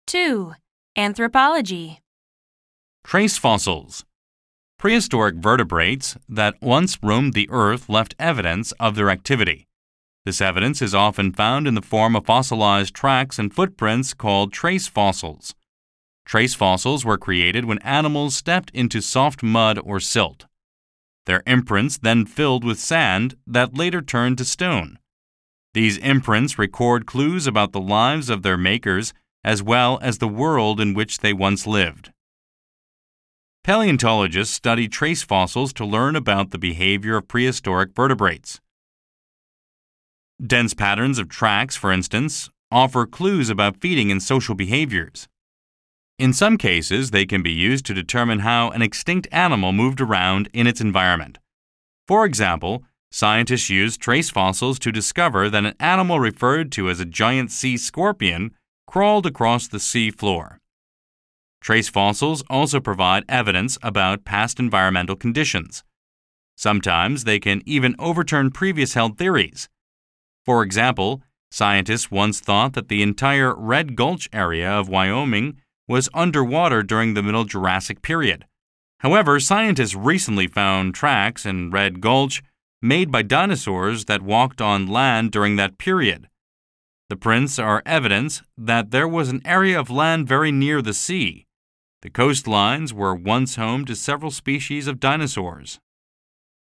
2. Anthropology. Trace fossils. Prehistoric vertebrates that once roamed the earth left evidence of their activity. This evidence is often found in the form of fossilized tracks and footprints called trace fossils. Trace fossils were created when animals stepped into soft mud or silt. Their imprints then filled with sand that later turned to stone. These imprints record clues about the lives of their makers as well as the world in which they once lived. Paleontologists study trace fossils to learn about the behavior of prehistoric vertebrates. Dense patterns of tracks, for instance, offer clues about feeding and social behaviors. In some cases, they can be used to determine how an extinct animal moved around in its environment. For example, scientists used trace fossils to discover that an animal referred to as a giant sea scorpion crawled across the sea floor. Trace fossils also provide evidence about past environmental conditions. Sometimes they can even overturn previous held theories. For example, scientists once thought that the entire Red Gulch area of Wyoming was underwater during the Middle Jurassic period. However, scientists recently found tracks in Red Gulch made by dinosaurs that walked on land during that period. The prints are evidence that there was an area of land very near the sea. The coastlines were once home to several species of dinosaurs.